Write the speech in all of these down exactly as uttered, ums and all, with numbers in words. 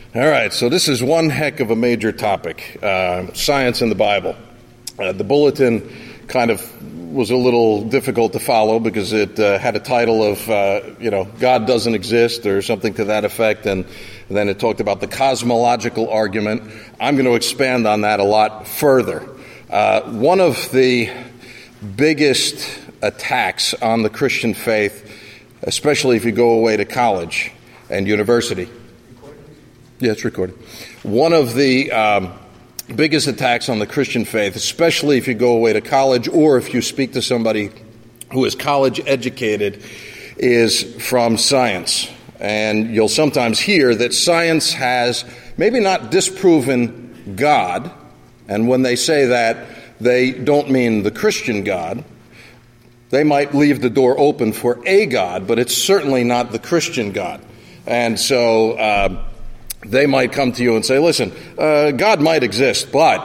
All right, so this is one heck of a major topic, uh, science in the Bible. Uh, the bulletin kind of was a little difficult to follow because it uh, had a title of, uh, you know, God doesn't exist or something to that effect, and then it talked about the cosmological argument. I'm going to expand on that a lot further. Uh, one of the biggest attacks on the Christian faith, especially if you go away to college and university. Yeah, it's recorded. One of the um, biggest attacks on the Christian faith, especially if you go away to college or if you speak to somebody who is college educated, is from science. And you'll sometimes hear that science has maybe not disproven God, and when they say that, they don't mean the Christian God. They might leave the door open for a God, but it's certainly not the Christian God. And so uh, they might come to you and say, listen, uh, God might exist, but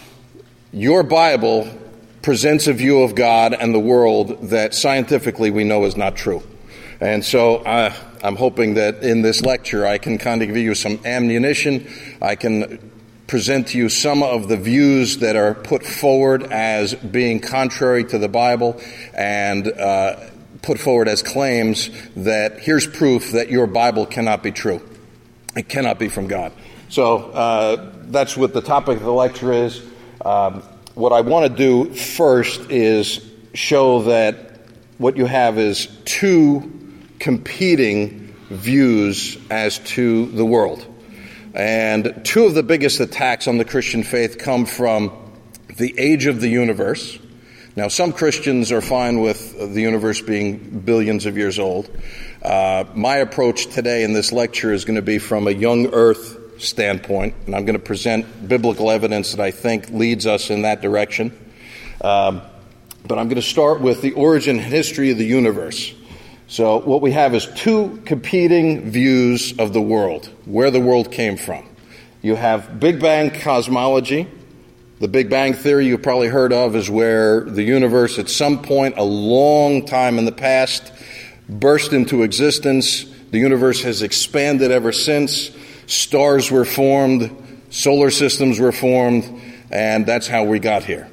your Bible presents a view of God and the world that scientifically we know is not true. And so uh, I'm hoping that in this lecture I can kind of give you some ammunition. I can present to you some of the views that are put forward as being contrary to the Bible and uh, put forward as claims that here's proof that your Bible cannot be true. It cannot be from God. So uh, that's what the topic of the lecture is. Um, what I want to do first is show that what you have is two competing views as to the world. And two of the biggest attacks on the Christian faith come from the age of the universe. Now, some Christians are fine with the universe being billions of years old. Uh, my approach today in this lecture is going to be from a young earth standpoint, and I'm going to present biblical evidence that I think leads us in that direction. Um, but I'm going to start with the origin and history of the universe. So what we have is two competing views of the world, where the world came from. You have Big Bang cosmology. The Big Bang theory you've probably heard of is where the universe at some point a long time in the past burst into existence. The universe has expanded ever since. Stars were formed, solar systems were formed, and that's how we got here.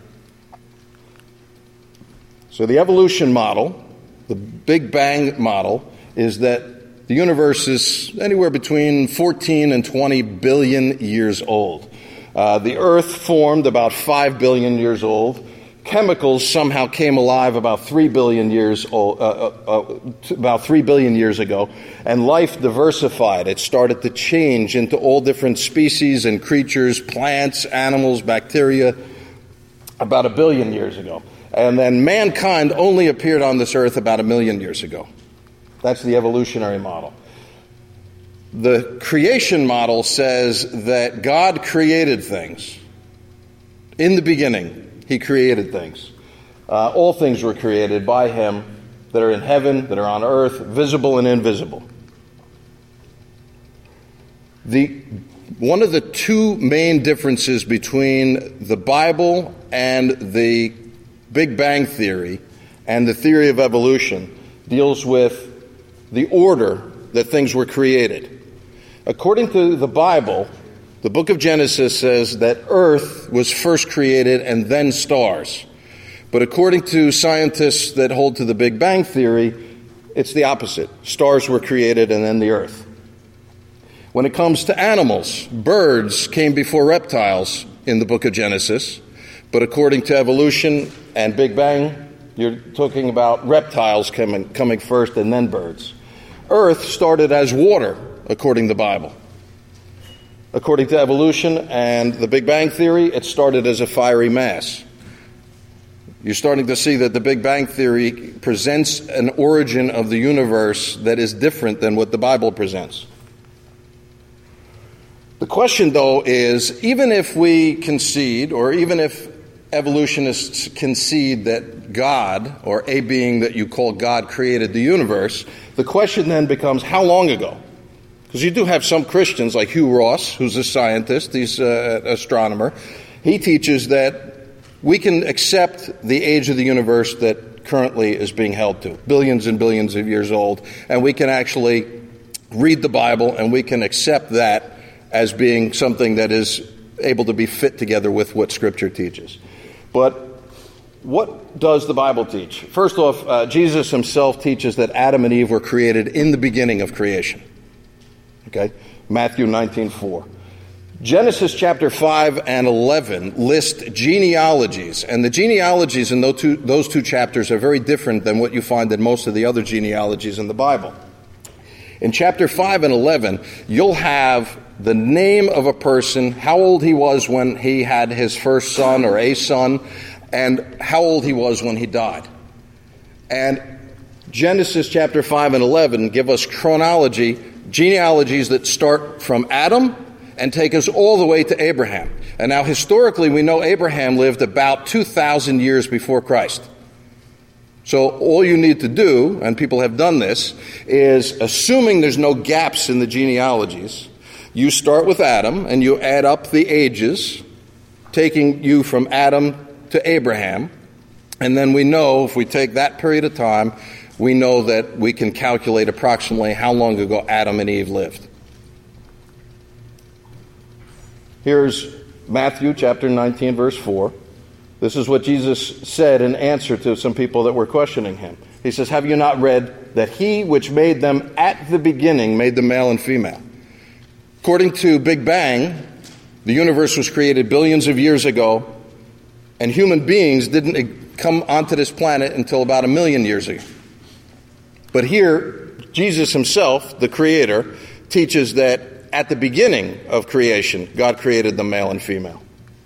So the evolution model, the Big Bang model, is that the universe is anywhere between fourteen and twenty billion years old. Uh, the Earth formed about five billion years old. Chemicals somehow came alive about three billion years old, uh, uh, uh, about three billion years ago, and life diversified. It started to change into all different species and creatures, plants, animals, bacteria, about a billion years ago. And then mankind only appeared on this earth about a million years ago. That's the evolutionary model. The creation model says that God created things. In the beginning, He created things. Uh, all things were created by Him that are in heaven, that are on earth, visible and invisible. The one of the two main differences between the Bible and the Big Bang theory and the theory of evolution deals with the order that things were created. According to the Bible, the book of Genesis says that Earth was first created and then stars. But according to scientists that hold to the Big Bang theory, it's the opposite. Stars were created and then the Earth. When it comes to animals, birds came before reptiles in the book of Genesis. But according to evolution and Big Bang, you're talking about reptiles coming, coming first and then birds. Earth started as water, according to the Bible. According to evolution and the Big Bang theory, it started as a fiery mass. You're starting to see that the Big Bang theory presents an origin of the universe that is different than what the Bible presents. The question, though, is even if we concede, or even if evolutionists concede that God, or a being that you call God, created the universe, the question then becomes, how long ago? Because you do have some Christians, like Hugh Ross, who's a scientist, he's an astronomer. He teaches that we can accept the age of the universe that currently is being held to, billions and billions of years old, and we can actually read the Bible and we can accept that as being something that is able to be fit together with what Scripture teaches. But what does the Bible teach? First off, uh, Jesus himself teaches that Adam and Eve were created in the beginning of creation. Okay? Matthew nineteen four. Genesis chapter five and eleven list genealogies, and the genealogies in those two, those two chapters are very different than what you find in most of the other genealogies in the Bible. In chapter five and eleven, you'll have the name of a person, how old he was when he had his first son or a son, and how old he was when he died. And Genesis chapter five and eleven give us chronology, genealogies that start from Adam and take us all the way to Abraham. And now historically we know Abraham lived about two thousand years before Christ. So all you need to do, and people have done this, is assuming there's no gaps in the genealogies, you start with Adam and you add up the ages, taking you from Adam to Abraham. And then we know, if we take that period of time, we know that we can calculate approximately how long ago Adam and Eve lived. Here's Matthew chapter nineteen, verse four. This is what Jesus said in answer to some people that were questioning him. He says, "Have you not read that he which made them at the beginning made them male and female?" According to Big Bang, the universe was created billions of years ago, and human beings didn't come onto this planet until about a million years ago. But here, Jesus himself, the Creator, teaches that at the beginning of creation, God created them male and female.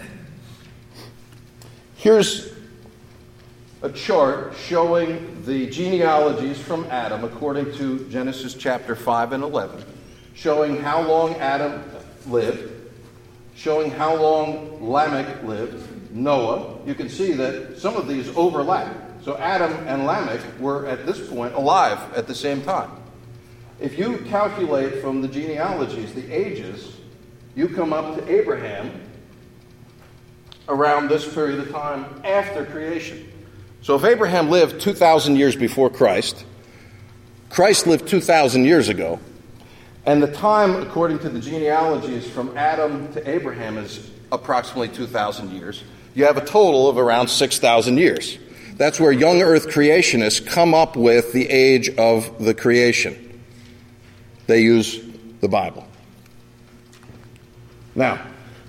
Here's a chart showing the genealogies from Adam according to Genesis chapter five and eleven, showing how long Adam lived, showing how long Lamech lived, Noah. You can see that some of these overlap. So Adam and Lamech were at this point alive at the same time. If you calculate from the genealogies the ages, you come up to Abraham around this period of time after creation. So if Abraham lived two thousand years before Christ, Christ lived two thousand years ago, and the time, according to the genealogies, from Adam to Abraham is approximately two thousand years, you have a total of around six thousand years. That's where young earth creationists come up with the age of the creation. They use the Bible. Now,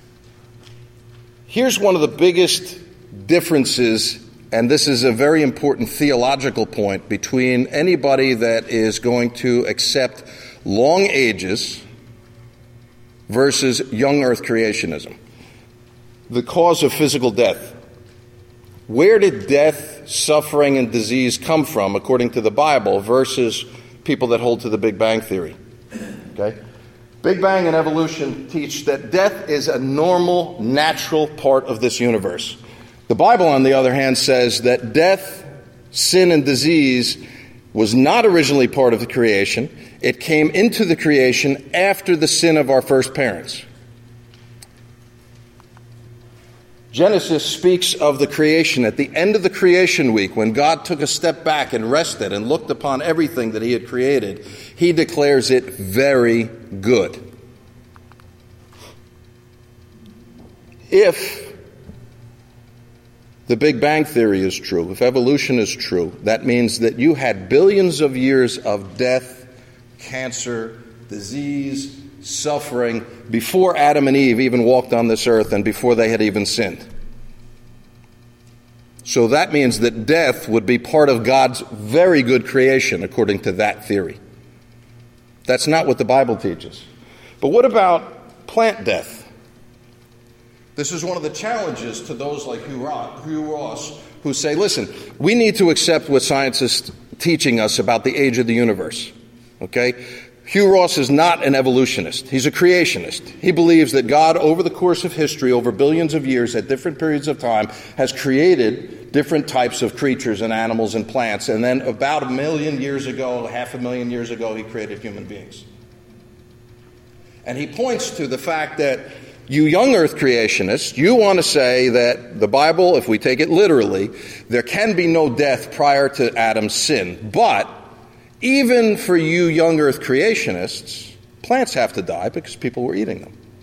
here's one of the biggest differences, and this is a very important theological point, between anybody that is going to accept long ages versus young earth creationism. The cause of physical death. Where did death, suffering, and disease come from, according to the Bible, versus people that hold to the Big Bang Theory? Okay? Big Bang and evolution teach that death is a normal, natural part of this universe. The Bible, on the other hand, says that death, sin, and disease was not originally part of the creation. It came into the creation after the sin of our first parents. Genesis speaks of the creation at the end of the creation week, when God took a step back and rested and looked upon everything that he had created. He declares it very good. If the Big Bang Theory is true, if evolution is true, that means that you had billions of years of death, cancer, disease, suffering before Adam and Eve even walked on this earth and before they had even sinned. So that means that death would be part of God's very good creation, according to that theory. That's not what the Bible teaches. But what about plant death? This is one of the challenges to those like Hugh Ross, who say, listen, we need to accept what science is teaching us about the age of the universe. Okay? Hugh Ross is not an evolutionist. He's a creationist. He believes that God, over the course of history, over billions of years, at different periods of time, has created different types of creatures and animals and plants. And then about a million years ago, half a million years ago, he created human beings. And he points to the fact that you young earth creationists, you want to say that the Bible, if we take it literally, there can be no death prior to Adam's sin. But even for you young earth creationists, plants have to die because people were eating them.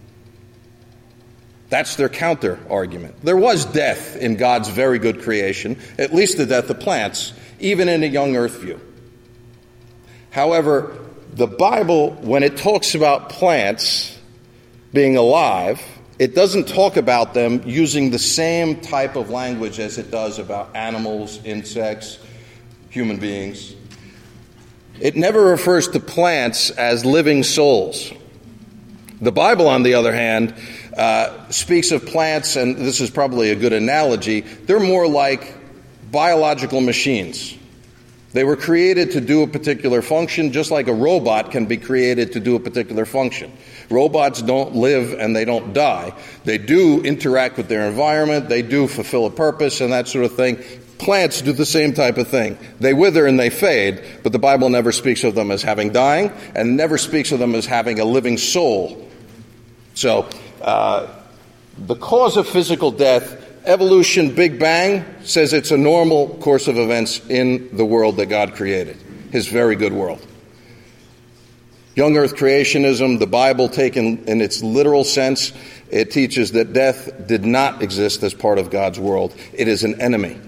That's their counter argument. There was death in God's very good creation, at least the death of plants, even in a young earth view. However, the Bible, when it talks about plants being alive, it doesn't talk about them using the same type of language as it does about animals, insects, human beings. It never refers to plants as living souls. The Bible, on the other hand, uh, speaks of plants, and this is probably a good analogy, they're more like biological machines. They were created to do a particular function, just like a robot can be created to do a particular function. Robots don't live and they don't die. They do interact with their environment, they do fulfill a purpose and that sort of thing. Plants do the same type of thing. They wither and they fade, but the Bible never speaks of them as having dying and never speaks of them as having a living soul. So, uh, the cause of physical death, evolution, Big Bang, says it's a normal course of events in the world that God created, his very good world. Young earth creationism, the Bible taken in its literal sense, it teaches that death did not exist as part of God's world. It is an enemy.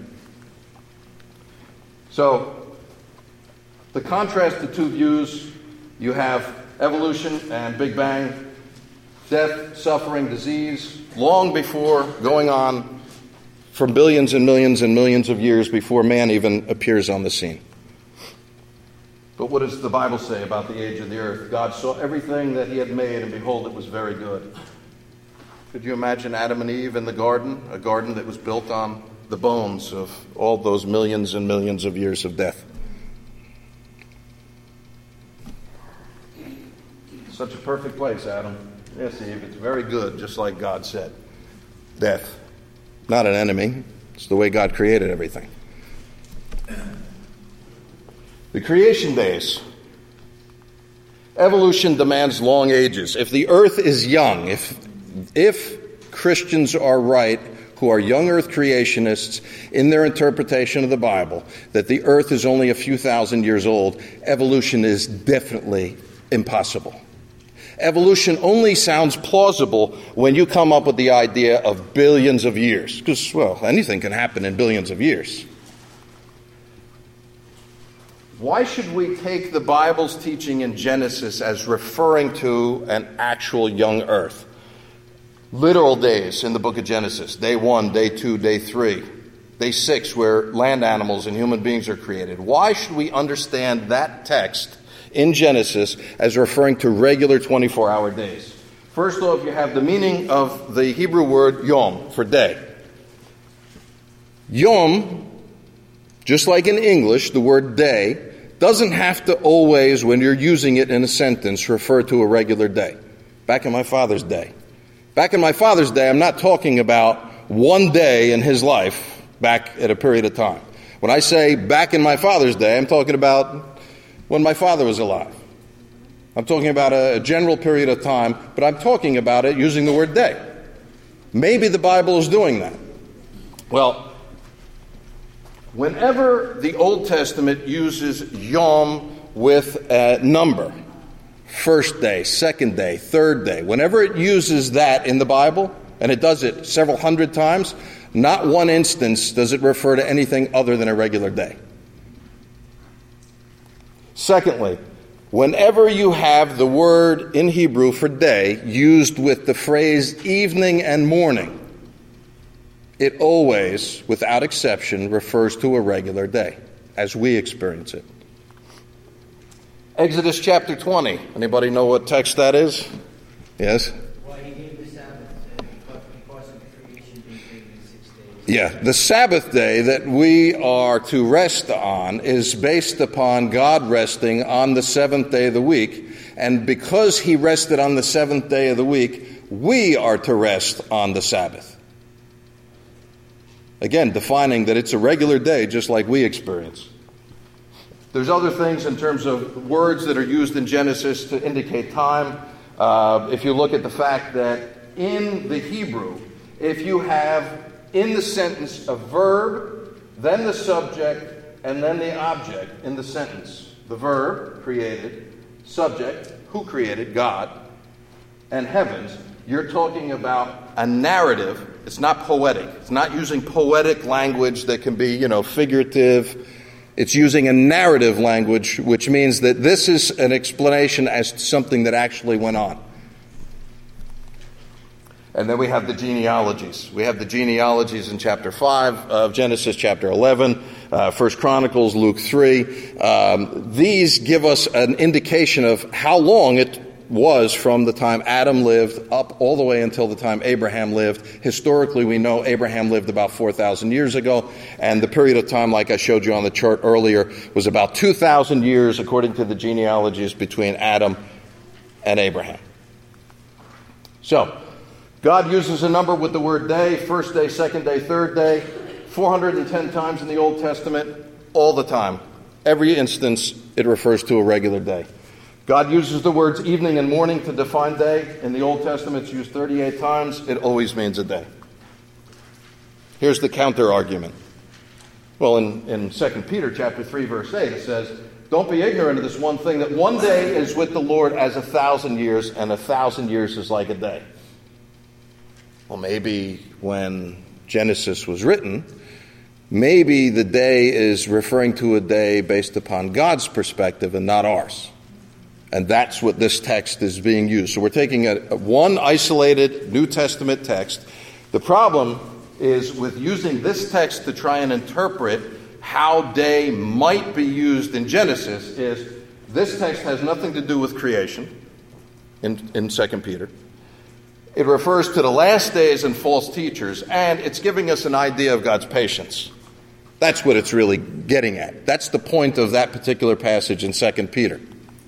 So, the contrast to two views, you have evolution and Big Bang, death, suffering, disease, long before going on for billions and millions and millions of years before man even appears on the scene. But what does the Bible say about the age of the earth? God saw everything that he had made, and behold, it was very good. Could you imagine Adam and Eve in the garden? A garden that was built on the bones of all those millions and millions of years of death. Such a perfect place, Adam. Yes, Eve, it's very good, just like God said. Death. Not an enemy. It's the way God created everything. The creation days. Evolution demands long ages. If the earth is young, if if Christians are right, who are young earth creationists in their interpretation of the Bible, that the earth is only a few thousand years old, evolution is definitely impossible. Evolution only sounds plausible when you come up with the idea of billions of years. Because, well, anything can happen in billions of years. Why should we take the Bible's teaching in Genesis as referring to an actual young earth? Literal days in the book of Genesis. Day one, day two, day three. Day six, where land animals and human beings are created. Why should we understand that text in Genesis as referring to regular twenty-four hour days? First off, you have the meaning of the Hebrew word yom, for day. Yom, just like in English, the word day, doesn't have to always, when you're using it in a sentence, refer to a regular day. Back in my father's day. Back in my father's day, I'm not talking about one day in his life back at a period of time. When I say back in my father's day, I'm talking about when my father was alive. I'm talking about a general period of time, but I'm talking about it using the word day. Maybe the Bible is doing that. Well, whenever the Old Testament uses yom with a number, first day, second day, third day, whenever it uses that in the Bible, and it does it several hundred times, not one instance does it refer to anything other than a regular day. Secondly, whenever you have the word in Hebrew for day used with the phrase evening and morning, it always, without exception, refers to a regular day, as we experience it. Exodus chapter twenty. Anybody know what text that is? Yes? Well, he gave the Sabbath because of the creation being created in six days. Yeah, the Sabbath day that we are to rest on is based upon God resting on the seventh day of the week. And because he rested on the seventh day of the week, we are to rest on the Sabbath. Again, defining that it's a regular day just like we experience. There's other things in terms of words that are used in Genesis to indicate time. Uh, if you look at the fact that in the Hebrew, if you have in the sentence a verb, then the subject, and then the object in the sentence. The verb, created, subject, who created? God, and heavens. you're talking about a narrative. It's not poetic. It's not using poetic language that can be, you know, figurative. It's using a narrative language, which means that this is an explanation as to something that actually went on. And then we have the genealogies. We have the genealogies in chapter five of Genesis, chapter eleven, uh, First Chronicles, Luke three. Um, these give us an indication of how long it was from the time Adam lived up all the way until the time Abraham lived. Historically, we know Abraham lived about four thousand years ago, and the period of time, like I showed you on the chart earlier, was about two thousand years, according to the genealogies, between Adam and Abraham. So, God uses a number with the word day, first day, second day, third day, four hundred ten times in the Old Testament, all the time. Every instance, it refers to a regular day. God uses the words evening and morning to define day. In the Old Testament, it's used thirty-eight times. It always means a day. Here's the counter argument. Well, in, in Second Peter chapter three, verse eight, it says, don't be ignorant of this one thing, that one day is with the Lord as a thousand years, and a thousand years is like a day. Well, maybe when Genesis was written, maybe the day is referring to a day based upon God's perspective and not ours. And that's what this text is being used. So we're taking a, a one isolated New Testament text. The problem is with using this text to try and interpret how day might be used in Genesis is this text has nothing to do with creation in, in Second Peter. It refers to the last days and false teachers, and it's giving us an idea of God's patience. That's what it's really getting at. That's the point of that particular passage in Second Peter.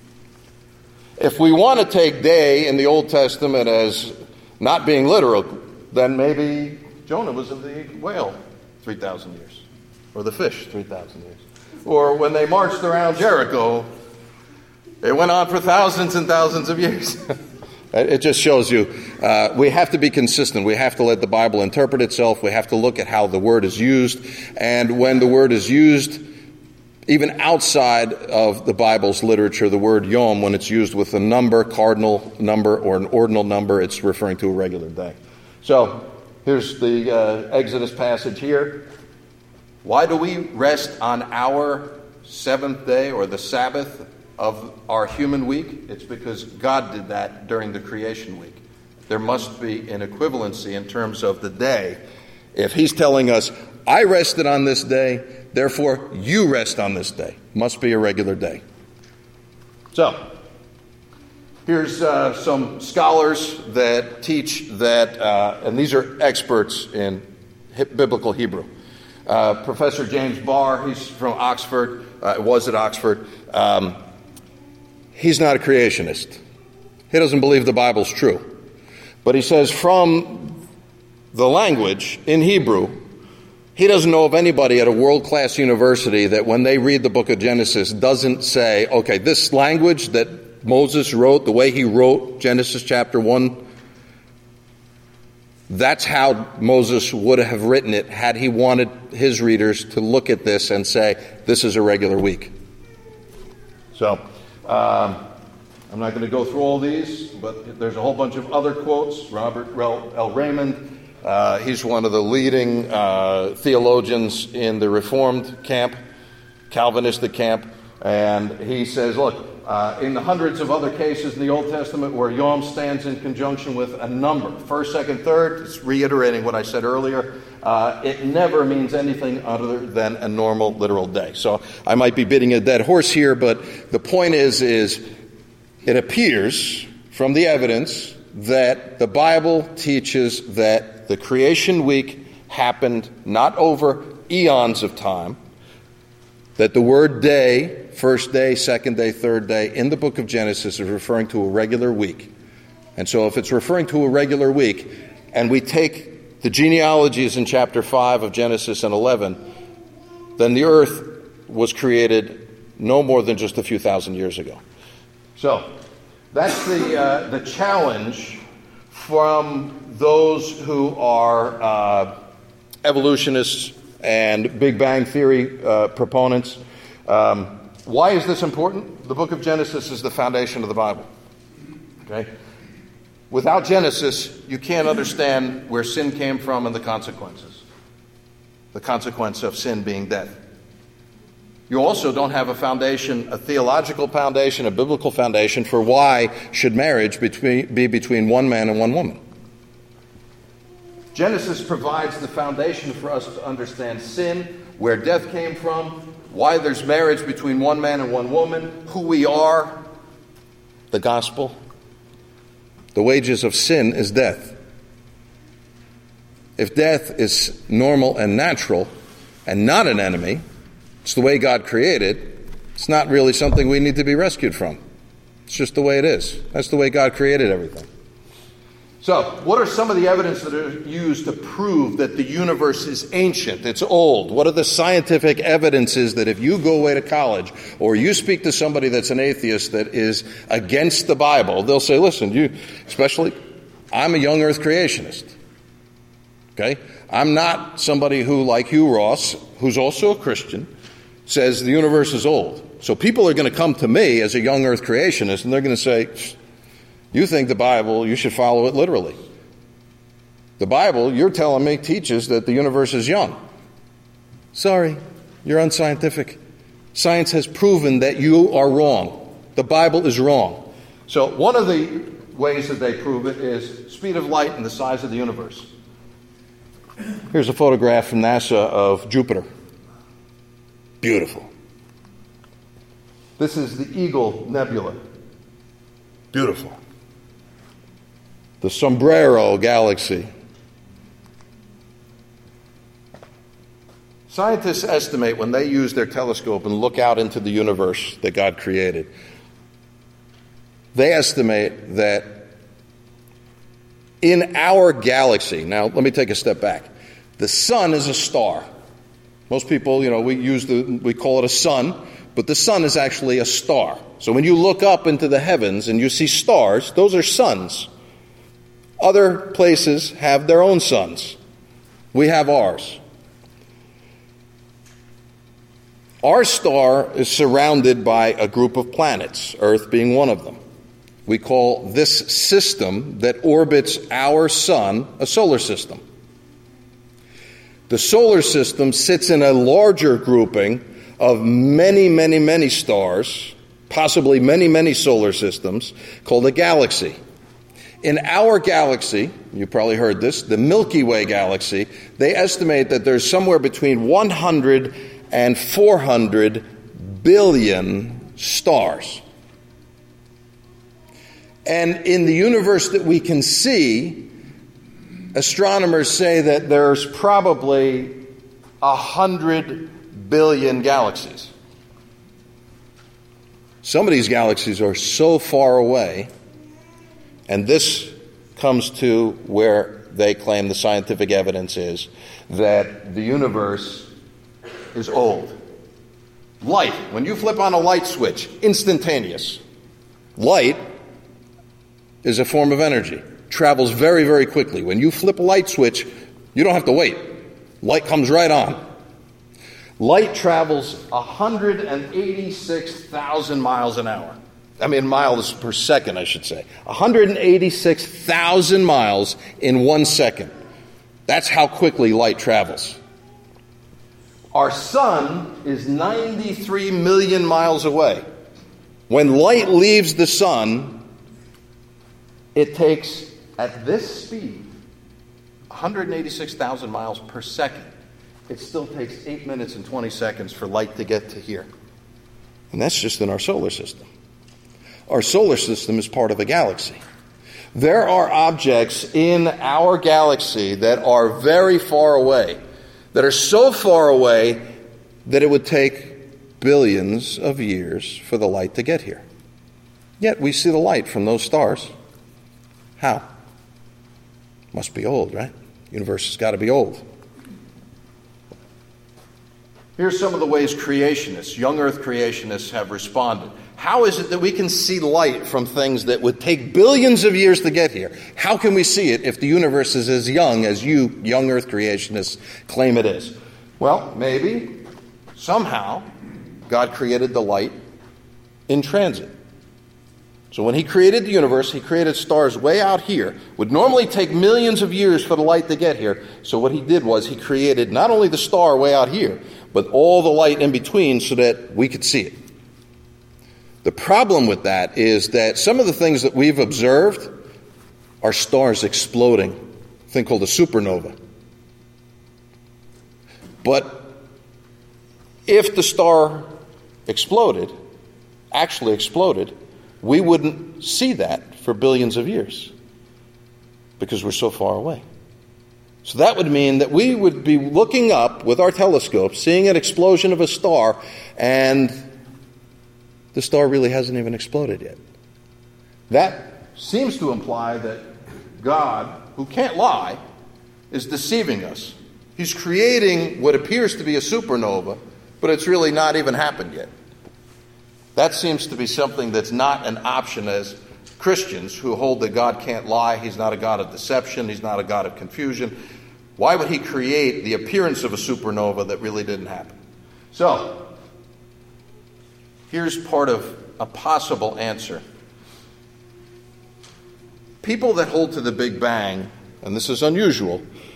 If we want to take day in the Old Testament as not being literal, then maybe Jonah was in the whale three thousand years, or the fish three thousand years. Or when they marched around Jericho, it went on for thousands and thousands of years. It just shows you uh, we have to be consistent. We have to let the Bible interpret itself. We have to look at how the word is used. And when the word is used, even outside of the Bible's literature, the word yom, when it's used with a number, cardinal number, or an ordinal number, it's referring to a regular day. So here's the uh, Exodus passage here. Why do we rest on our seventh day, or the Sabbath of our human week? It's because God did that during the creation week. There must be an equivalency in terms of the day. If he's telling us, I rested on this day, therefore you rest on this day. Must be a regular day. So, here's uh, some scholars that teach that, uh, and these are experts in biblical Hebrew. Uh, Professor James Barr, he's from Oxford, uh, was at Oxford. Um, He's not a creationist. He doesn't believe the Bible's true. But he says from the language in Hebrew, he doesn't know of anybody at a world-class university that when they read the book of Genesis doesn't say, okay, this language that Moses wrote, the way he wrote Genesis chapter one, that's how Moses would have written it had he wanted his readers to look at this and say, this is a regular week. So, Um, I'm not going to go through all these, but there's a whole bunch of other quotes. Robert L. Raymond, uh, he's one of the leading uh, theologians in the Reformed camp, Calvinistic camp, and he says, look, uh, in the hundreds of other cases in the Old Testament where yom stands in conjunction with a number, first, second, third, it's reiterating what I said earlier, uh, it never means anything other than a normal literal day. So I might be beating a dead horse here, but the point is, is it appears from the evidence that the Bible teaches that the creation week happened not over eons of time, that the word day, first day, second day, third day, in the book of Genesis is referring to a regular week. And so if it's referring to a regular week, and we take the genealogies in chapter five of Genesis and eleven, then the earth was created no more than just a few thousand years ago. So that's the uh, the challenge from those who are uh, evolutionists and Big Bang Theory uh, proponents. Um, why is this important? The book of Genesis is the foundation of the Bible. Okay? Without Genesis, you can't understand where sin came from and the consequences. The consequence of sin being death. You also don't have a foundation, a theological foundation, a biblical foundation for why should marriage between, be between one man and one woman. Genesis provides the foundation for us to understand sin, where death came from, why there's marriage between one man and one woman, who we are, the gospel. The wages of sin is death. If death is normal and natural and not an enemy, it's the way God created, it's not really something we need to be rescued from. It's just the way it is. That's the way God created everything. So, what are some of the evidence that are used to prove that the universe is ancient, it's old? What are the scientific evidences that if you go away to college or you speak to somebody that's an atheist that is against the Bible, they'll say, listen, you, especially, I'm a young earth creationist. Okay? I'm not somebody who, like Hugh Ross, who's also a Christian, says the universe is old. So people are going to come to me as a young earth creationist and they're going to say, you think the Bible, you should follow it literally. The Bible, you're telling me, teaches that the universe is young. Sorry, you're unscientific. Science has proven that you are wrong. The Bible is wrong. So one of the ways that they prove it is speed of light and the size of the universe. Here's a photograph from NASA of Jupiter. Beautiful. This is the Eagle Nebula. Beautiful. The Sombrero Galaxy. Scientists estimate when they use their telescope and look out into the universe that God created, they estimate that in our galaxy, now let me take a step back. The sun is a star. Most people, you know, we use the, we call it a sun, but the sun is actually a star. So when you look up into the heavens and you see stars, those are suns. Other places have their own suns. We have ours. Our star is surrounded by a group of planets, Earth being one of them. We call this system that orbits our sun a solar system. The solar system sits in a larger grouping of many, many, many stars, possibly many, many solar systems, called a galaxy. In our galaxy, you probably heard this, the Milky Way galaxy, they estimate that there's somewhere between one hundred and four hundred billion stars. And in the universe that we can see, astronomers say that there's probably a hundred billion galaxies. Some of these galaxies are so far away, and this comes to where they claim the scientific evidence is that the universe is old. Light, when you flip on a light switch, instantaneous. Light is a form of energy. Travels very, very quickly. When you flip a light switch, you don't have to wait. Light comes right on. Light travels one hundred eighty-six thousand miles an hour. I mean, miles per second, I should say. one hundred eighty-six thousand miles in one second. That's how quickly light travels. Our sun is ninety-three million miles away. When light leaves the sun, it takes, at this speed, one hundred eighty-six thousand miles per second. It still takes eight minutes and twenty seconds for light to get to here. And that's just in our solar system. Our solar system is part of a galaxy. There are objects in our galaxy that are very far away, that are so far away that it would take billions of years for the light to get here. Yet we see the light from those stars. How? Must be old, right? The universe has got to be old. Here's some of the ways creationists, young earth creationists, have responded. How is it that we can see light from things that would take billions of years to get here? How can we see it if the universe is as young as you, young earth creationists, claim it is? Well, maybe, somehow, God created the light in transit. So when he created the universe, he created stars way out here. Would normally take millions of years for the light to get here. So what he did was he created not only the star way out here, but all the light in between so that we could see it. The problem with that is that some of the things that we've observed are stars exploding, a thing called a supernova. But if the star exploded, actually exploded, we wouldn't see that for billions of years because we're so far away. So that would mean that we would be looking up with our telescope, seeing an explosion of a star, and the star really hasn't even exploded yet. That seems to imply that God, who can't lie, is deceiving us. He's creating what appears to be a supernova, but it's really not even happened yet. That seems to be something that's not an option as Christians who hold that God can't lie. He's not a God of deception. He's not a God of confusion. Why would he create the appearance of a supernova that really didn't happen? So, here's part of a possible answer. People that hold to the Big Bang, and this is unusual,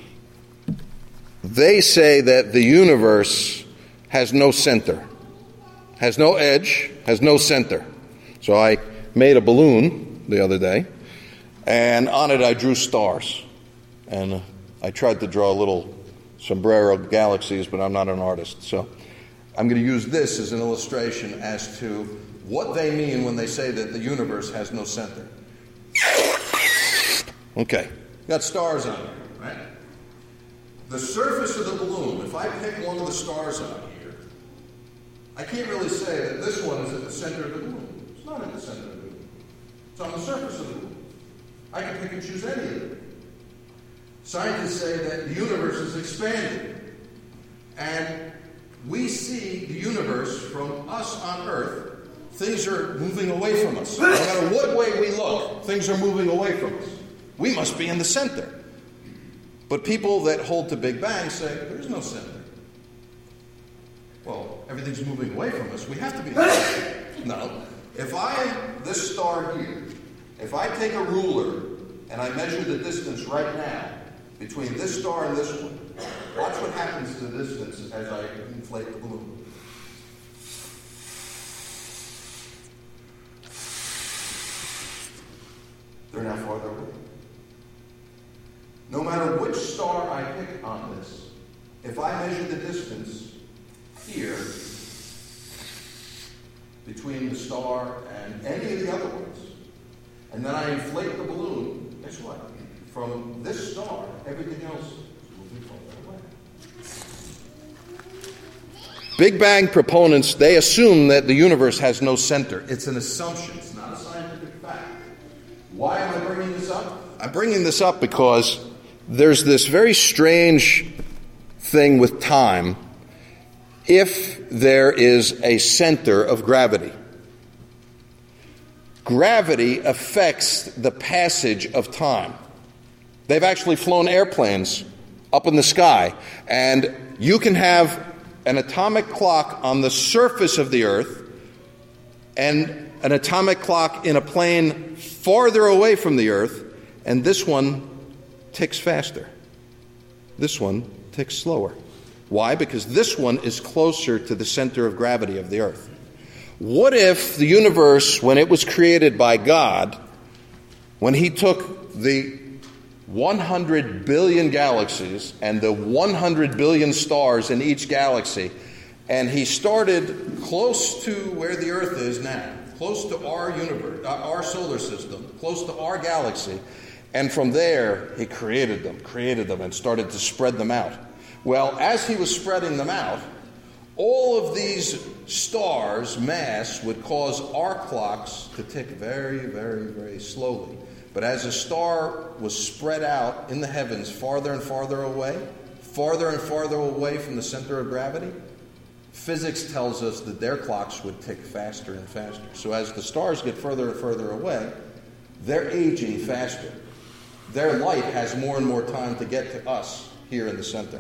they say that the universe has no center. Has no edge, has no center. So I made a balloon the other day, and on it I drew stars. And uh, I tried to draw little sombrero galaxies, but I'm not an artist. So I'm going to use this as an illustration as to what they mean when they say that the universe has no center. Okay, got stars on it, right? The surface of the balloon, if I pick one of the stars out here, I can't really say that this one is at the center of the balloon. It's not at the center of the balloon. It's on the surface of the balloon. I can pick and choose any of them. Scientists say that the universe is expanding. And we see the universe from us on Earth. Things are moving away from us. No matter what way we look, things are moving away from us. We must be in the center. But people that hold to Big Bang say, there's no center. Well, everything's moving away from us. We have to be there. No. If I am this star here, if I take a ruler and I measure the distance right now between this star and this one, watch what happens to the distance as I inflate the balloon. They're now farther away. No matter which star I pick on this, if I measure the distance here between the star and any of the other ones, and then I inflate the balloon, guess what? From this star, everything else is moving farther away. Big Bang proponents, they assume that the universe has no center. It's an assumption. It's not a scientific fact. Why am I bringing this up? I'm bringing this up because there's this very strange thing with time if there is a center of gravity. Gravity affects the passage of time. They've actually flown airplanes up in the sky, and you can have an atomic clock on the surface of the Earth and an atomic clock in a plane farther away from the Earth, and this one ticks faster. This one ticks slower. Why? Because this one is closer to the center of gravity of the Earth. What if the universe, when it was created by God, when he took the one hundred billion galaxies and the one hundred billion stars in each galaxy, and he started close to where the Earth is now, close to our universe, our solar system, close to our galaxy, and from there he created them, created them, and started to spread them out. Well, as he was spreading them out, all of these stars' mass would cause our clocks to tick very, very, very slowly. But as a star was spread out in the heavens farther and farther away, farther and farther away from the center of gravity, physics tells us that their clocks would tick faster and faster. So as the stars get further and further away, they're aging faster. Their light has more and more time to get to us here in the center.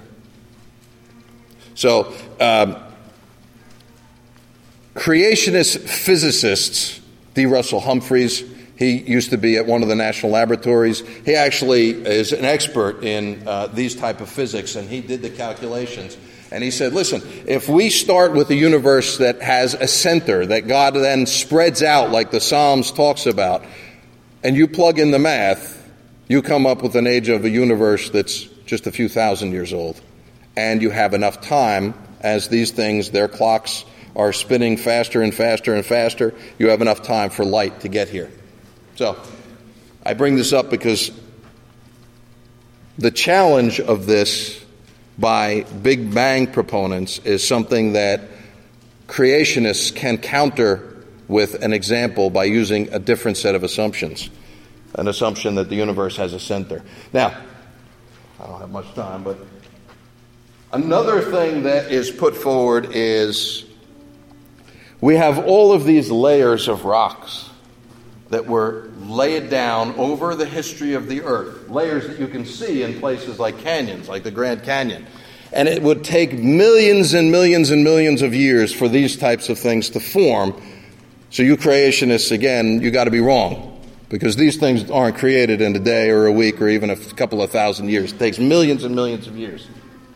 So, um, creationist physicists D. Russell Humphreys, he used to be at one of the national laboratories. He actually is an expert in uh, these type of physics, and he did the calculations. And he said, listen, if we start with a universe that has a center, that God then spreads out like the Psalms talks about, and you plug in the math, you come up with an age of a universe that's just a few thousand years old. And you have enough time, as these things, their clocks are spinning faster and faster and faster, you have enough time for light to get here. So, I bring this up because the challenge of this by Big Bang proponents is something that creationists can counter with an example by using a different set of assumptions. An assumption that the universe has a center. Now, I don't have much time, but another thing that is put forward is we have all of these layers of rocks that were laid down over the history of the earth, layers that you can see in places like canyons, like the Grand Canyon. And it would take millions and millions and millions of years for these types of things to form. So you creationists, again, you got to be wrong, because these things aren't created in a day or a week or even a couple of thousand years. It takes millions and millions of years.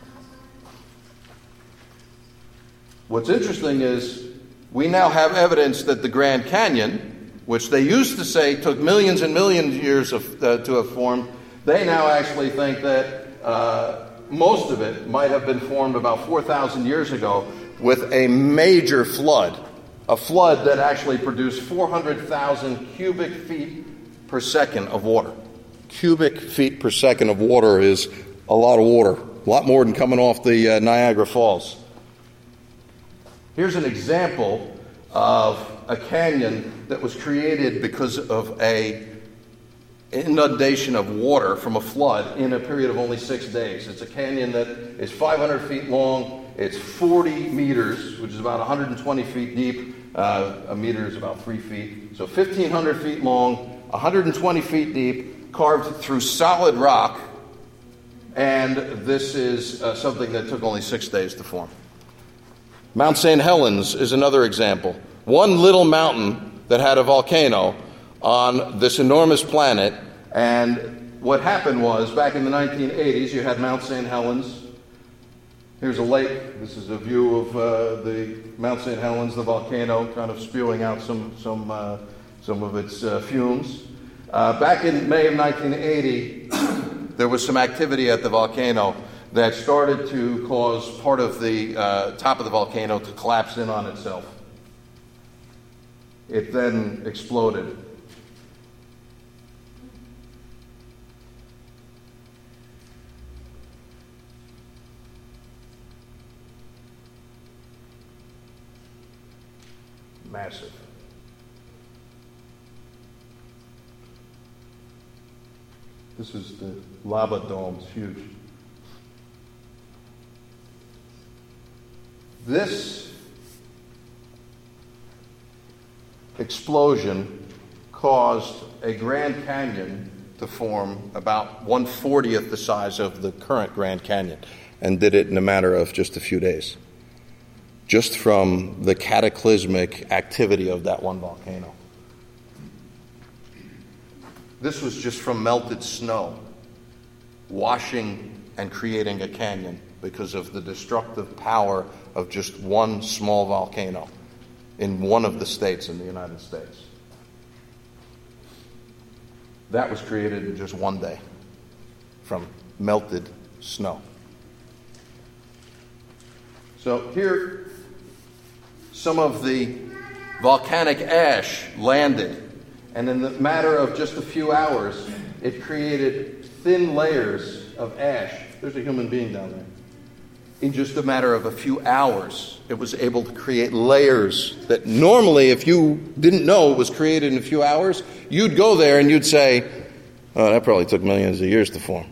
What's interesting is we now have evidence that the Grand Canyon, which they used to say took millions and millions of years of, uh, to have formed, they now actually think that uh, most of it might have been formed about four thousand years ago with a major flood, a flood that actually produced four hundred thousand cubic feet per second of water. Cubic feet per second of water is a lot of water, a lot more than coming off the uh, Niagara Falls. Here's an example of a canyon that was created because of a inundation of water from a flood in a period of only six days. It's a canyon that is five hundred feet long. It's forty meters, which is about one hundred twenty feet deep. Uh, a meter is about three feet. So fifteen hundred feet long, one hundred twenty feet deep, carved through solid rock. And this is uh, something that took only six days to form. Mount Saint Helens is another example. One little mountain that had a volcano on this enormous planet. And what happened was, back in the nineteen eighties, you had Mount Saint Helens. Here's a lake. This is a view of uh, the Mount Saint Helens, the volcano, kind of spewing out some some uh, some of its uh, fumes. Uh, back in May of nineteen eighty, there was some activity at the volcano that started to cause part of the uh, top of the volcano to collapse in on itself. It then exploded. Massive. This is the lava dome. It's huge. This explosion caused a Grand Canyon to form about one fortieth the size of the current Grand Canyon, and did it in a matter of just a few days, just from the cataclysmic activity of that one volcano. This was just from melted snow washing and creating a canyon because of the destructive power of just one small volcano in one of the states in the United States. That was created in just one day from melted snow. So here, some of the volcanic ash landed, and in the matter of just a few hours, it created thin layers of ash. There's a human being down there. In just a matter of a few hours, it was able to create layers that normally, if you didn't know it was created in a few hours, you'd go there and you'd say, oh, that probably took millions of years to form.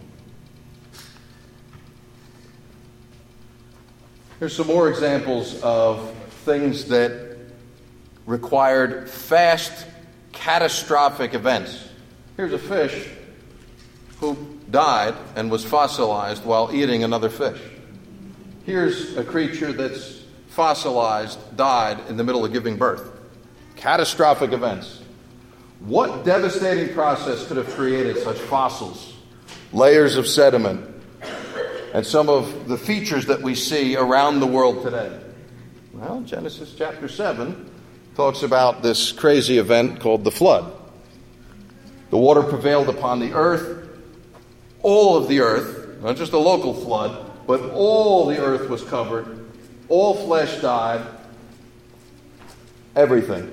Here's some more examples of things that required fast, catastrophic events. Here's a fish who died and was fossilized while eating another fish. Here's a creature that's fossilized, died in the middle of giving birth. Catastrophic events. What devastating process could have created such fossils, layers of sediment, and some of the features that we see around the world today? Well, Genesis chapter seven talks about this crazy event called the flood. The water prevailed upon the earth, all of the earth, not just a local flood, but all the earth was covered, all flesh died, everything.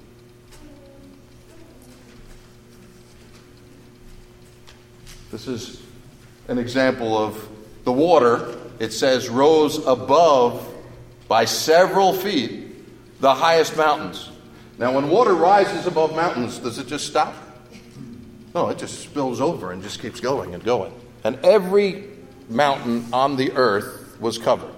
This is an example of the water. It says rose above by several feet the highest mountains. Now, when water rises above mountains, does it just stop? No, it just spills over and just keeps going and going. And every mountain on the earth was covered.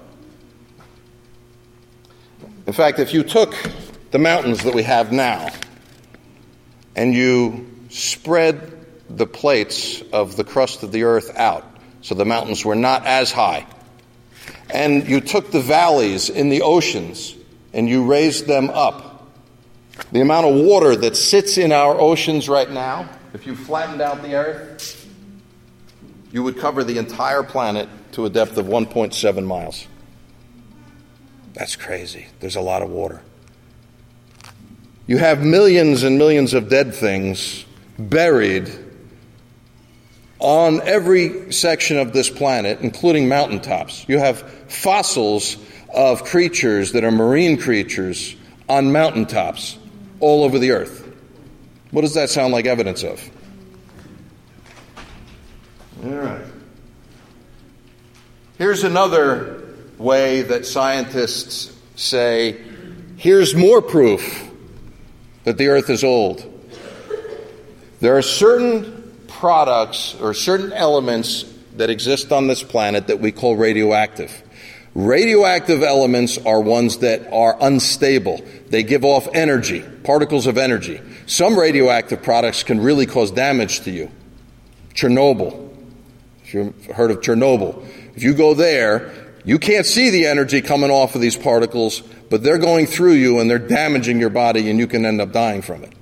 In fact, if you took the mountains that we have now and you spread the plates of the crust of the earth out so the mountains were not as high, and you took the valleys in the oceans and you raised them up, the amount of water that sits in our oceans right now, if you flattened out the earth, you would cover the entire planet to a depth of one point seven miles. That's crazy. There's a lot of water. You have millions and millions of dead things buried on every section of this planet, including mountaintops. You have fossils of creatures that are marine creatures on mountaintops all over the earth. What does that sound like evidence of? All right. Here's another way that scientists say, here's more proof that the earth is old. There are certain products or certain elements that exist on this planet that we call radioactive. Radioactive elements are ones that are unstable. They give off energy, particles of energy. Some radioactive products can really cause damage to you. Chernobyl. If you've heard of Chernobyl, if you go there, you can't see the energy coming off of these particles, but they're going through you and they're damaging your body and you can end up dying from it.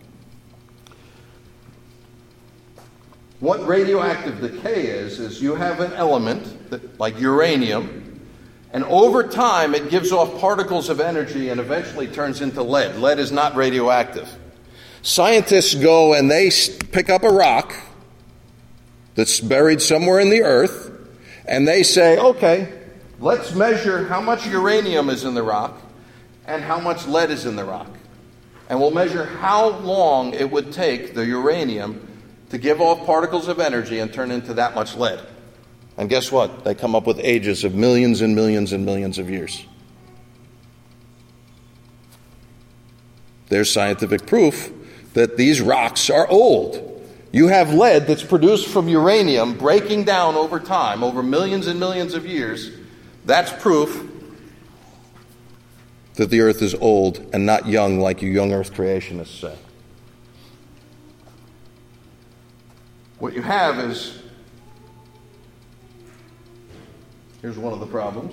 What radioactive decay is, is you have an element, that, like uranium, and over time it gives off particles of energy and eventually turns into lead. Lead is not radioactive. Scientists go and they pick up a rock that's buried somewhere in the earth, and they say, okay, let's measure how much uranium is in the rock and how much lead is in the rock. And we'll measure how long it would take the uranium to give off particles of energy and turn into that much lead. And guess what? They come up with ages of millions and millions and millions of years. There's scientific proof that these rocks are old. You have lead that's produced from uranium breaking down over time, over millions and millions of years. That's proof that the earth is old and not young like you young earth creationists say. What you have is, here's one of the problems.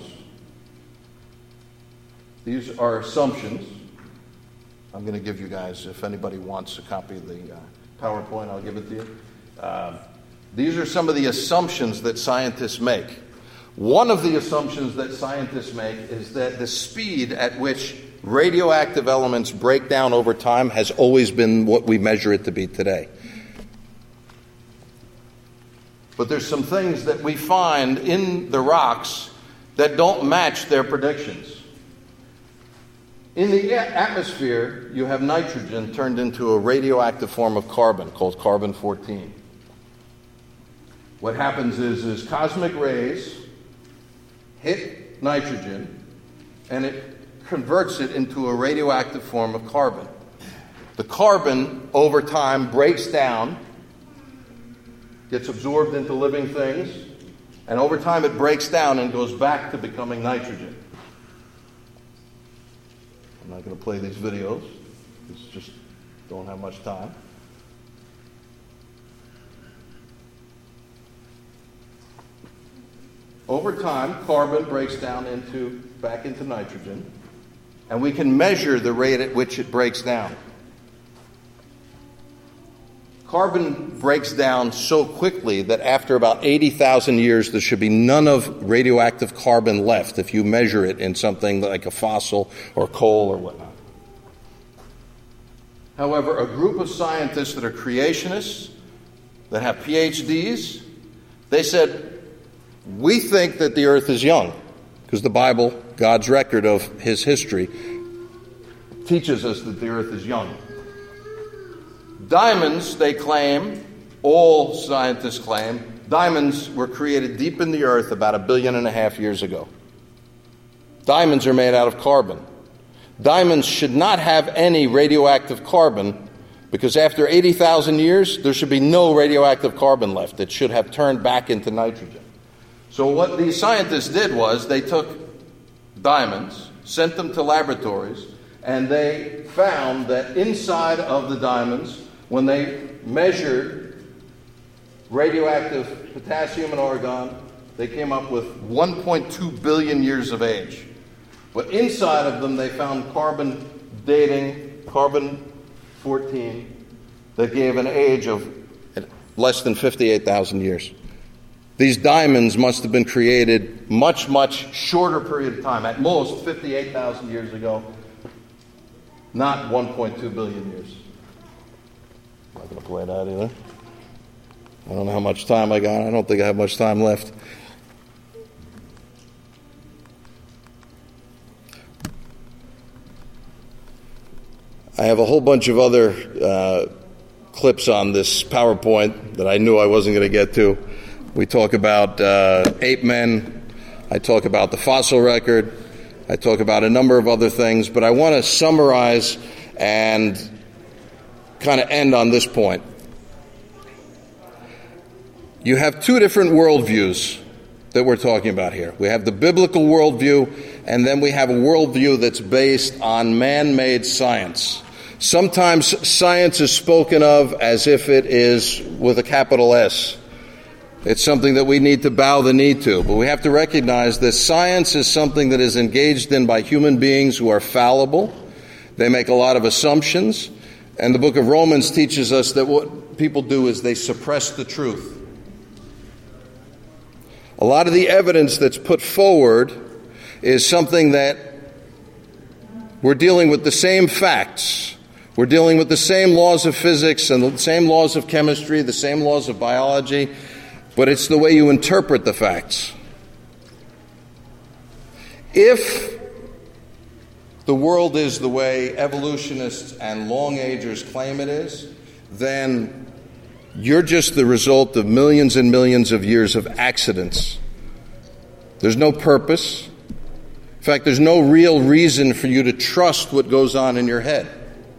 These are assumptions. I'm going to give you guys, if anybody wants a copy of the uh, PowerPoint, I'll give it to you. Uh, these are some of the assumptions that scientists make. One of the assumptions that scientists make is that the speed at which radioactive elements break down over time has always been what we measure it to be today. But there's some things that we find in the rocks that don't match their predictions. In the atmosphere, you have nitrogen turned into a radioactive form of carbon called carbon fourteen. What happens is, is cosmic rays hit nitrogen and it converts it into a radioactive form of carbon. The carbon, over time, breaks down, gets absorbed into living things, and over time it breaks down and goes back to becoming nitrogen. I'm not going to play these videos. It's just don't have much time. Over time, carbon breaks down into back into nitrogen, and we can measure the rate at which it breaks down. carbon breaks down so quickly that after about eighty thousand years, there should be none of radioactive carbon left if you measure it in something like a fossil or coal or whatnot. However, a group of scientists that are creationists, that have P H Ds, they said, we think that the earth is young, because the Bible, God's record of his history, teaches us that the earth is young. Diamonds, they claim, all scientists claim, diamonds were created deep in the earth about a billion and a half years ago. Diamonds are made out of carbon. Diamonds should not have any radioactive carbon, because after eighty thousand years, there should be no radioactive carbon left. It should have turned back into nitrogen. So what these scientists did was they took diamonds, sent them to laboratories, and they found that inside of the diamonds, when they measured radioactive potassium and argon, they came up with one point two billion years of age. But inside of them, they found carbon dating, carbon fourteen, that gave an age of less than fifty-eight thousand years. These diamonds must have been created much, much shorter period of time, at most fifty-eight thousand years ago, not one point two billion years. I'm not going to play that either. I don't know how much time I got. I don't think I have much time left. I have a whole bunch of other uh, clips on this PowerPoint that I knew I wasn't going to get to. We talk about uh, ape men. I talk about the fossil record. I talk about a number of other things, but I want to summarize and kind of end on this point. You have two different worldviews that we're talking about here. We have the biblical worldview, and then we have a worldview that's based on man-made science. Sometimes science is spoken of as if it is with a capital S. It's something that we need to bow the knee to. But we have to recognize that science is something that is engaged in by human beings who are fallible. They make a lot of assumptions. And the book of Romans teaches us that what people do is they suppress the truth. A lot of the evidence that's put forward is something that we're dealing with the same facts. We're dealing with the same laws of physics and the same laws of chemistry, the same laws of biology, but it's the way you interpret the facts. If the world is the way evolutionists and long-agers claim it is, then you're just the result of millions and millions of years of accidents. There's no purpose. In fact, there's no real reason for you to trust what goes on in your head.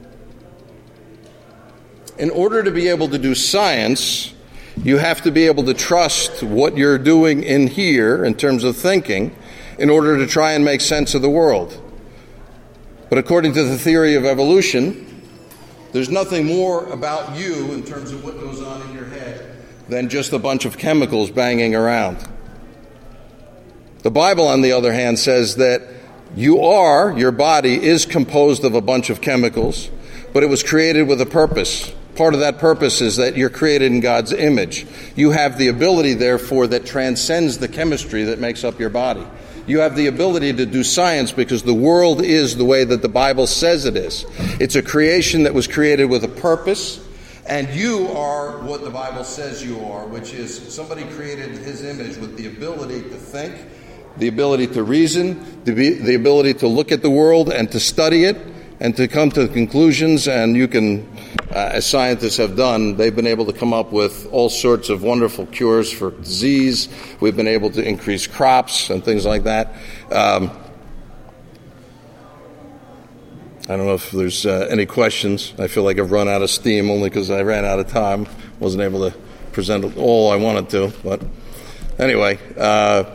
In order to be able to do science, you have to be able to trust what you're doing in here in terms of thinking in order to try and make sense of the world. But according to the theory of evolution, there's nothing more about you in terms of what goes on in your head than just a bunch of chemicals banging around. The Bible, on the other hand, says that you are, your body is composed of a bunch of chemicals, but it was created with a purpose. Part of that purpose is that you're created in God's image. You have the ability, therefore, that transcends the chemistry that makes up your body. You have the ability to do science because the world is the way that the Bible says it is. It's a creation that was created with a purpose, and you are what the Bible says you are, which is somebody created in his image with the ability to think, the ability to reason, the, the ability to look at the world and to study it, and to come to conclusions. And you can, uh, as scientists have done, they've been able to come up with all sorts of wonderful cures for disease. We've been able to increase crops and things like that. Um, I don't know if there's uh, any questions. I feel like I've run out of steam only because I ran out of time. Wasn't able to present all I wanted to. But anyway, uh,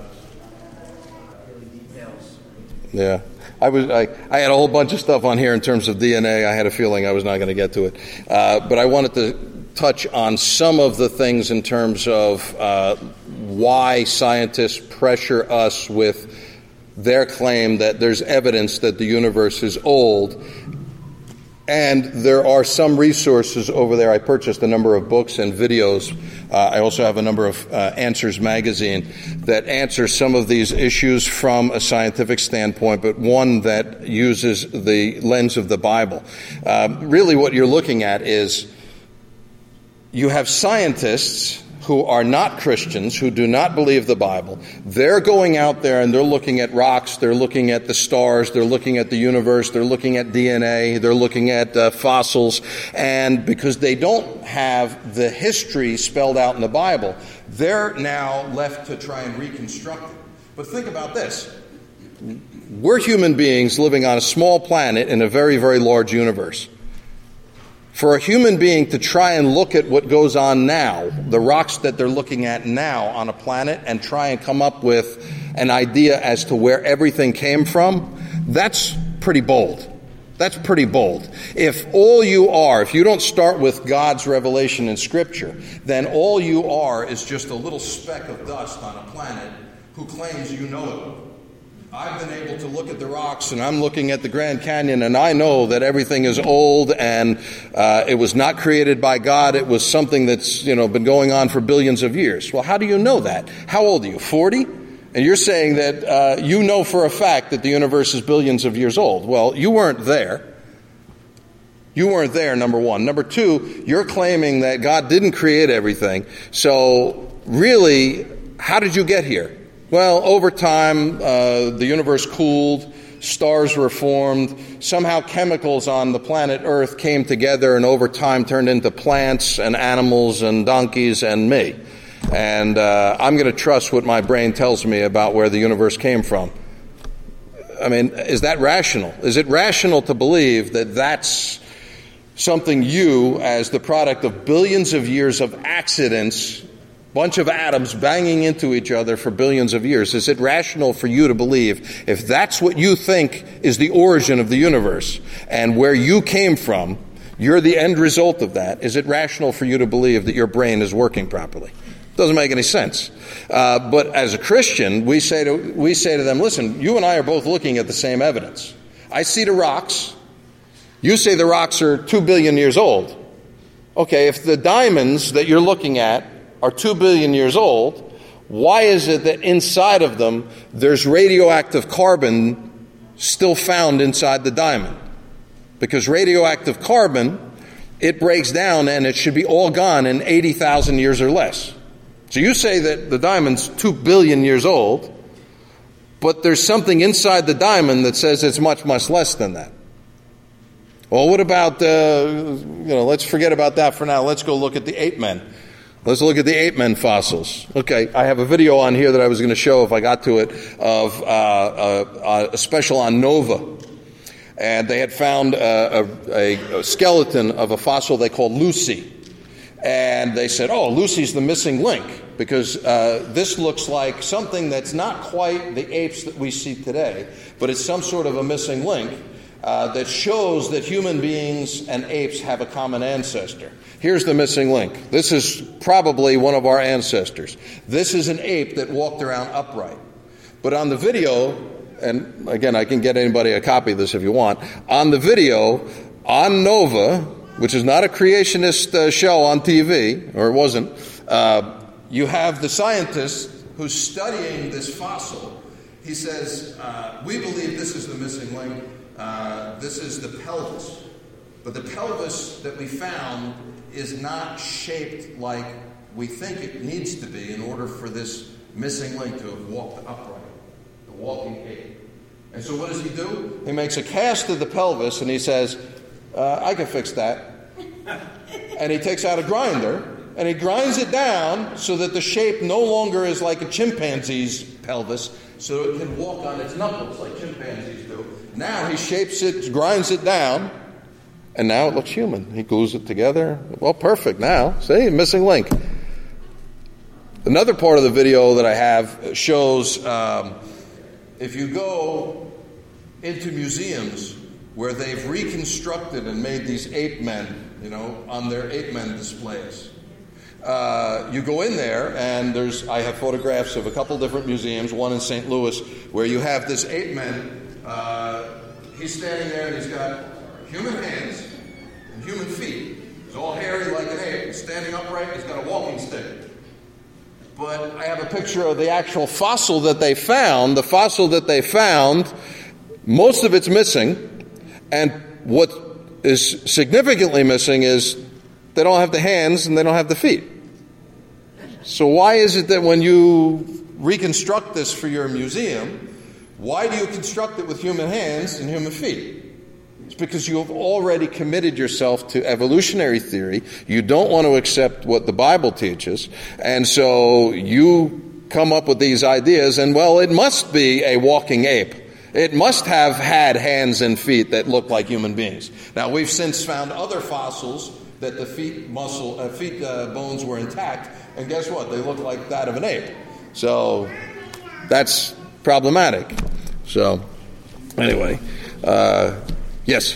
yeah. I was I, I had a whole bunch of stuff on here in terms of D N A. I had a feeling I was not going to get to it. Uh, but I wanted to touch on some of the things in terms of uh, why scientists pressure us with their claim that there's evidence that the universe is old. And there are some resources over there. I purchased a number of books and videos. Uh, I also have a number of uh, Answers magazine that answers some of these issues from a scientific standpoint, but one that uses the lens of the Bible. Uh, really what you're looking at is you have scientists who are not Christians, who do not believe the Bible. They're going out there and they're looking at rocks, they're looking at the stars, they're looking at the universe, they're looking at D N A, they're looking at uh, fossils, and because they don't have the history spelled out in the Bible, they're now left to try and reconstruct it. But think about this. We're human beings living on a small planet in a very, very large universe. For a human being to try and look at what goes on now, the rocks that they're looking at now on a planet, and try and come up with an idea as to where everything came from, that's pretty bold. That's pretty bold. If all you are, if you don't start with God's revelation in Scripture, then all you are is just a little speck of dust on a planet who claims you know it. I've been able to look at the rocks, and I'm looking at the Grand Canyon, and I know that everything is old, and uh, it was not created by God. It was something that's, you know, been going on for billions of years. Well, how do you know that? How old are you? forty? And you're saying that uh, you know for a fact that the universe is billions of years old. Well, you weren't there. You weren't there, number one. Number two, you're claiming that God didn't create everything. So really, how did you get here? Well, over time, uh, the universe cooled, stars were formed, somehow chemicals on the planet Earth came together and over time turned into plants and animals and donkeys and me. And uh, I'm going to trust what my brain tells me about where the universe came from. I mean, is that rational? Is it rational to believe that that's something you, as the product of billions of years of accidents, bunch of atoms banging into each other for billions of years, is it rational for you to believe, if that's what you think is the origin of the universe and where you came from, you're the end result of that, is it rational for you to believe that your brain is working properly? Doesn't make any sense. Uh, but as a Christian, we say to we say to them, listen, you and I are both looking at the same evidence. I see the rocks. You say the rocks are two billion years old. Okay, if the diamonds that you're looking at are two billion years old, why is it that inside of them there's radioactive carbon still found inside the diamond? Because radioactive carbon, it breaks down and it should be all gone in eighty thousand years or less. So you say that the diamond's two billion years old, but there's something inside the diamond that says it's much, much less than that. Well, what about, uh, you know, let's forget about that for now. Let's go look at the ape men. Let's look at the ape men fossils. Okay, I have a video on here that I was going to show if I got to it of uh, a, a special on Nova. And they had found a, a, a skeleton of a fossil they called Lucy. And they said, oh, Lucy's the missing link, because uh, this looks like something that's not quite the apes that we see today, but it's some sort of a missing link uh, that shows that human beings and apes have a common ancestor. Here's the missing link. This is probably one of our ancestors. This is an ape that walked around upright. But on the video, and again, I can get anybody a copy of this if you want, on the video, on Nova, which is not a creationist uh, show on T V, or it wasn't, uh, you have the scientist who's studying this fossil. He says, uh, we believe this is the missing link. Uh, this is the pelvis. But the pelvis that we found is not shaped like we think it needs to be in order for this missing link to have walked upright, the walking ape. And so what does he do? He makes a cast of the pelvis and he says, uh, I can fix that. And he takes out a grinder and he grinds it down so that the shape no longer is like a chimpanzee's pelvis, so it can walk on its knuckles like chimpanzees do. Now he shapes it, grinds it down, and now it looks human. He glues it together. Well, perfect now. See, missing link. Another part of the video that I have shows um, if you go into museums where they've reconstructed and made these ape men, you know, on their ape men displays. Uh, you go in there, and there's I have photographs of a couple different museums, one in Saint Louis, where you have this ape man. Uh, he's standing there, and he's got human hands, and human feet. He's all hairy like an ape. He's standing upright. He's got a walking stick. But I have a picture of the actual fossil that they found. The fossil that they found, most of it's missing. And what is significantly missing is they don't have the hands and they don't have the feet. So why is it that when you reconstruct this for your museum, why do you construct it with human hands and human feet? It's because you have already committed yourself to evolutionary theory. You don't want to accept what the Bible teaches. And so you come up with these ideas, and well, it must be a walking ape. It must have had hands and feet that look like human beings. Now, we've since found other fossils that the feet muscle, uh, feet uh, bones were intact, and guess what? They look like that of an ape. So that's problematic. So anyway, uh, yes.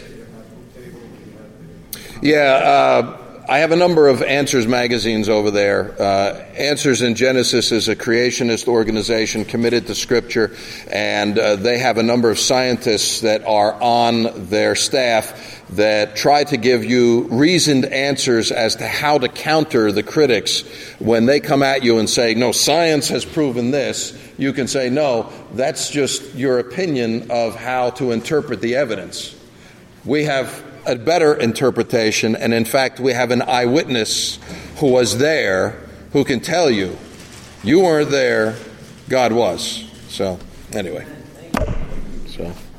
Yeah, uh, I have a number of Answers magazines over there. Uh, Answers in Genesis is a creationist organization committed to Scripture, and uh, they have a number of scientists that are on their staff that try to give you reasoned answers as to how to counter the critics when they come at you and say, no, science has proven this. You can say, no, that's just your opinion of how to interpret the evidence. We have a better interpretation, and in fact, we have an eyewitness who was there who can tell you, you weren't there, God was. So, anyway. So...